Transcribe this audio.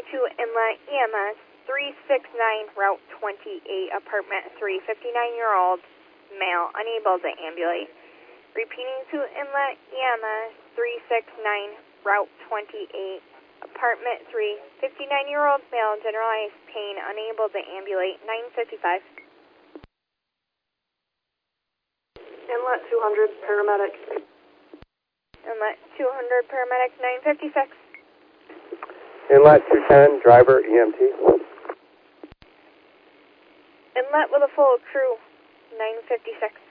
to Inlet EMS 369, Route 28, Apartment 3, 59-year-old male, unable to ambulate. Repeating to Inlet EMS 369, Route 28, Apartment 3, 59-year-old male, generalized pain, unable to ambulate, 955. Inlet 200, paramedic. Inlet 200, paramedic, 956. Inlet 210, driver, EMT. Inlet with a full crew, 956.